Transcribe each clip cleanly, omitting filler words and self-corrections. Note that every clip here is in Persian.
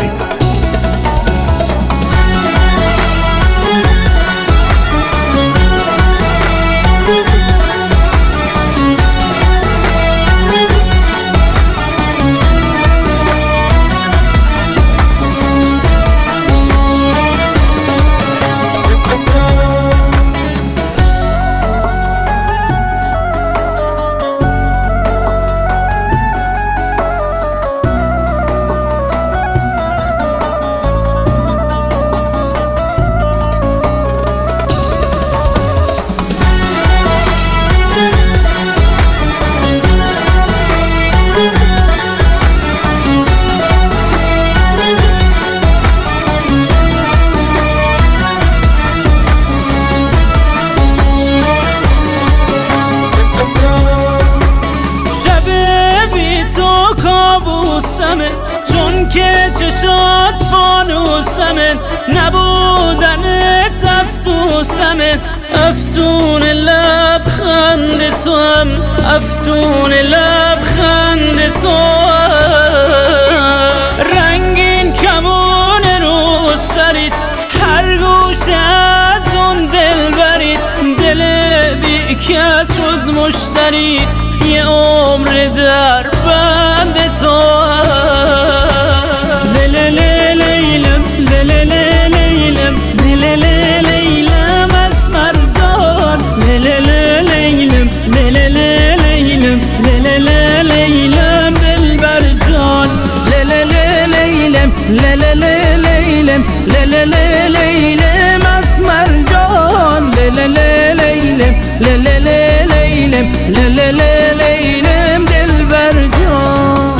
عزیزم. کابوسمه چون که چشات فانوسمه نبودنت افسوسمه افسون لبخند تو هم افسون لبخند تو رنگین کمون رو سریت هر گوشه از اون دل بریت دل بی کس شد مشتریت یه عمر در بند تو لیلم لیلم لیلم اسمر جان لیلم لیلم دلبر جان لیلم اسمر جان لیلم دلبر جان.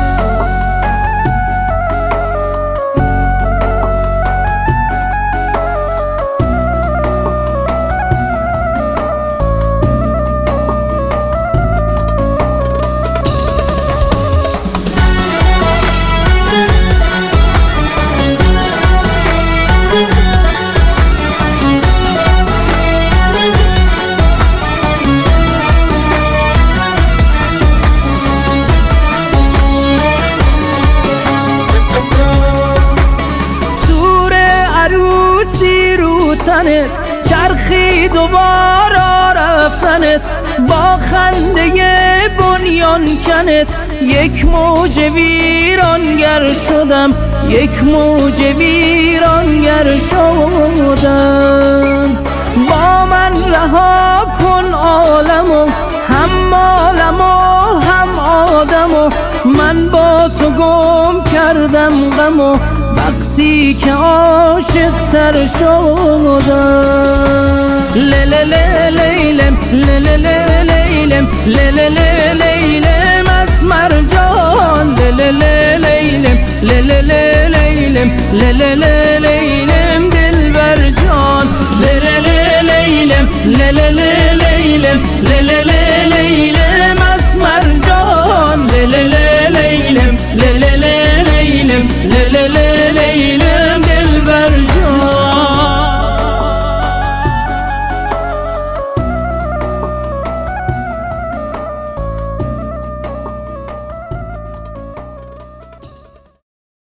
تنت چرخید و بارا رفتنت با خنده بنیان کنت یک موج ویرانگر شدم یک موج ویرانگر شدم با من رها کن عالمو هم مالم و هم آدمو من با تو گم کردم غمو وقتی که عاشق تر شدم لیلم اسمر جان لیلم دلبر جان لیلم